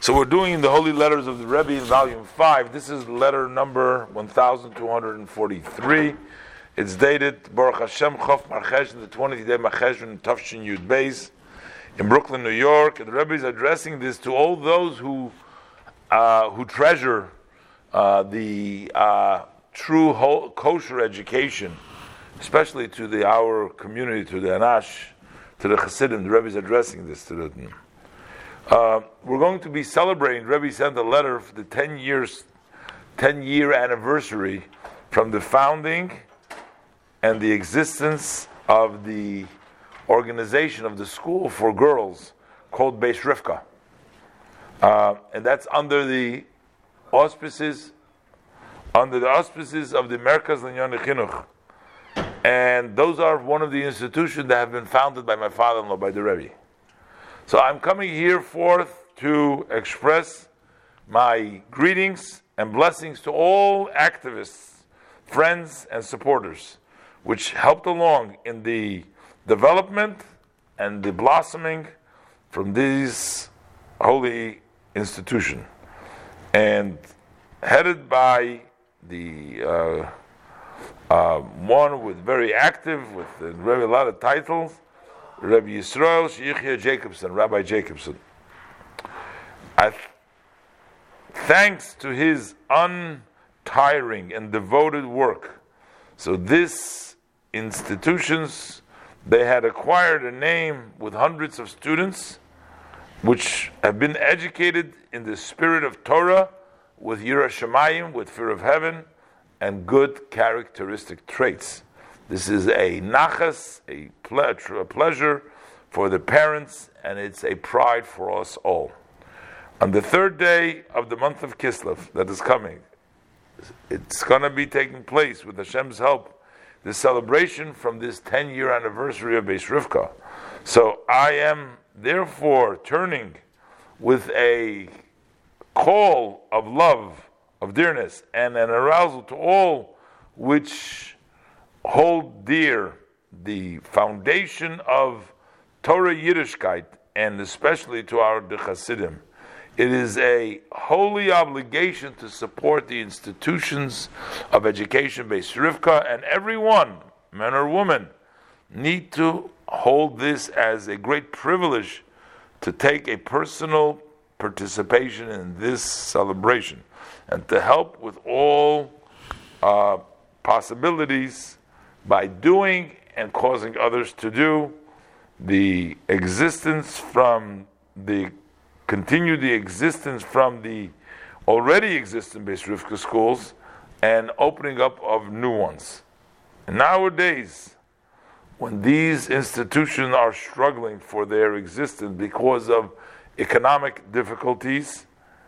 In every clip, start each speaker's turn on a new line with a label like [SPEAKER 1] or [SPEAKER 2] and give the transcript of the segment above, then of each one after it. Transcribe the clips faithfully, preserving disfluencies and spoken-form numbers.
[SPEAKER 1] So we're doing the Holy Letters of the Rebbe in Volume five. This is letter number one thousand two hundred forty-three. It's dated Baruch Hashem Chof Marcheshvan, the twentieth day Marcheshvan Tafshin Yud Beis in Brooklyn, New York. And the Rebbe is addressing this to all those who uh, who treasure uh, the uh, true ho- kosher education, especially to the our community, to the Anash, to the Chassidim. The Rebbe is addressing this to them. Uh, we're going to be celebrating. Rebbe sent a letter for the ten years, ten year anniversary from the founding and the existence of the organization of the school for girls called Beis Rivka, uh, and that's under the auspices, under the auspices of the Merkaz L'Inyanei Chinuch, and those are one of the institutions that have been founded by my father-in-law, by the Rebbe. So I'm coming here forth to express my greetings and blessings to all activists, friends, and supporters, which helped along in the development and the blossoming from this holy institution. And headed by the uh, uh, one with very active, with uh, very a lot of titles, Rabbi Yisrael Sheichya Jacobson, Rabbi Jacobson. I th- thanks to his untiring and devoted work, so these institutions, they had acquired a name with hundreds of students, which have been educated in the spirit of Torah, with Yirah Shamayim, with fear of heaven, and good characteristic traits. This is a nachas, a, ple- a pleasure for the parents, and it's a pride for us all. On the third day of the month of Kislev that is coming, it's going to be taking place with Hashem's help, the celebration from this ten year anniversary of Beis Rivka. So I am therefore turning with a call of love, of dearness, and an arousal to all which hold dear the foundation of Torah Yiddishkeit, and especially to our the Chassidim. It is a holy obligation to support the institutions of education Beis Rivka, and everyone, man or woman, need to hold this as a great privilege to take a personal participation in this celebration and to help with all uh, possibilities by doing and causing others to do, the existence from the continue the existence from the already existing Beis Rivka schools and opening up of new ones. And nowadays, when these institutions are struggling for their existence because of economic difficulties,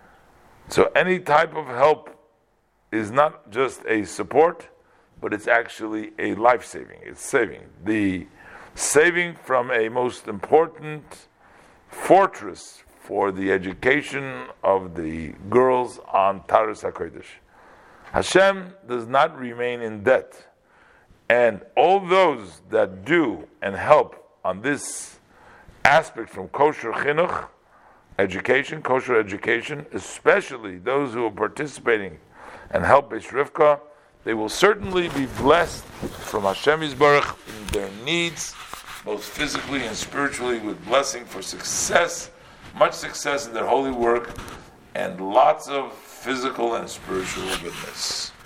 [SPEAKER 1] so any type of help is not just a support, but it's actually a life-saving. It's saving. The saving from a most important fortress for the education of the girls on Taras HaKodesh. Hashem does not remain in debt. And all those that do and help on this aspect from kosher chinuch, education, kosher education, especially those who are participating and help Beis Rivka, they will certainly be blessed from Hashem Yisbarach in their needs, both physically and spiritually, with blessing for success, much success in their holy work, and lots of physical and spiritual goodness.